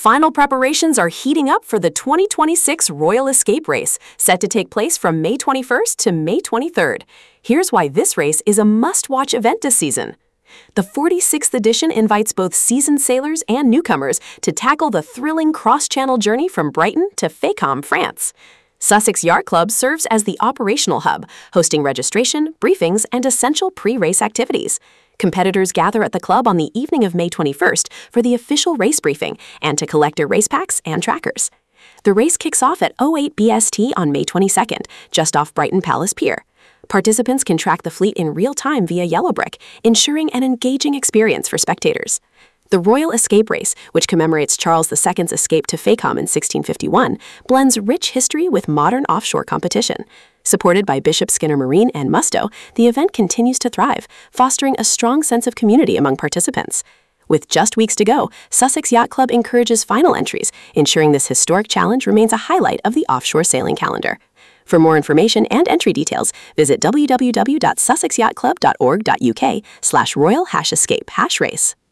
Final preparations are heating up for the 2026 Royal Escape Race, set to take place from May 21st to May 23rd. Here's why this race is a must-watch event this season. The 46th edition invites both seasoned sailors and newcomers to tackle the thrilling cross-channel journey from Brighton to Fécamp, France. Sussex Yacht Club serves as the operational hub, hosting registration, briefings, and essential pre-race activities. Competitors gather at the club on the evening of May 21st for the official race briefing and to collect their race packs and trackers. The race kicks off at 08 BST on May 22nd, just off Brighton Palace Pier. Participants can track the fleet in real time via Yellowbrick, ensuring an engaging experience for spectators. The Royal Escape Race, which commemorates Charles II's escape to Fécamp in 1651, blends rich history with modern offshore competition. Supported by Bishop Skinner Marine and Musto, the event continues to thrive, fostering a strong sense of community among participants. With just weeks to go, Sussex Yacht Club encourages final entries, ensuring this historic challenge remains a highlight of the offshore sailing calendar. For more information and entry details, visit www.sussexyachtclub.org.uk/royal-escape-race.